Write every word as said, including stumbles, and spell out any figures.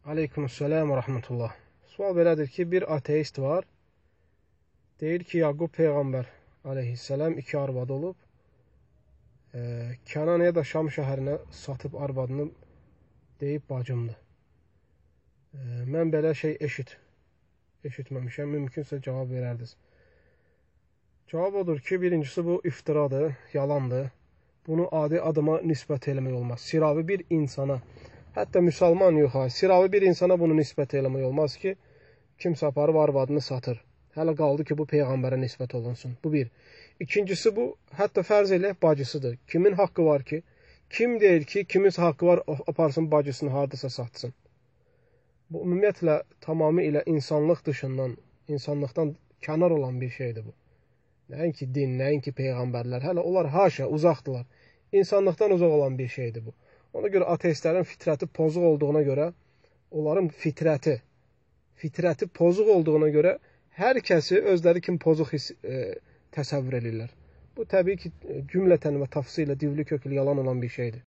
Aleykümselam və rəhmətullah. Sual belədir ki, bir ateist var. Deyir ki, Yaqub Peyğəmbər aleyhisselam iki arvad olub. E, Kənanəyə da Şam şəhərinə satıb arvadını deyib bacımdır. E, mən belə şey eşit, eşitməmişəm. Mümkünsə cavab verərdiniz. Cavab odur ki, birincisi bu iftiradır, yalandır. Bunu adi adama nisbət eləmək olmaz. Siravi bir insana, hətta müsəlman yox, siravi bir insana bunu nisbət eləmək olmaz ki, kimsə aparıb arvadını satır. Hələ qaldı ki, bu Peyğəmbərə nisbət olunsun. Bu bir. İkincisi bu, hətta fərz eləyək bacısıdır. Kimin haqqı var ki? Kim deyir ki, kimin haqqı var aparsın bacısını hardasa satsın? Bu ümumiyyətlə tamamilə insanlıq dışından, insanlıqdan kənar olan bir şeydir bu. Nəinki din, nəinki peyğəmbərlər, hələ onlar haşa, uzaqdılar. İnsanlıqdan uzaq olan bir şeydir bu. Ona görə ateistlərin fitrəti pozuq olduğuna görə, onların fitrəti, fitrəti pozuq olduğuna görə hər kəsi özləri kimi pozuq his, e, təsəvvür edirlər. Bu təbii ki, cümlətən və tafsilə divli köklü yalan olan bir şeydir.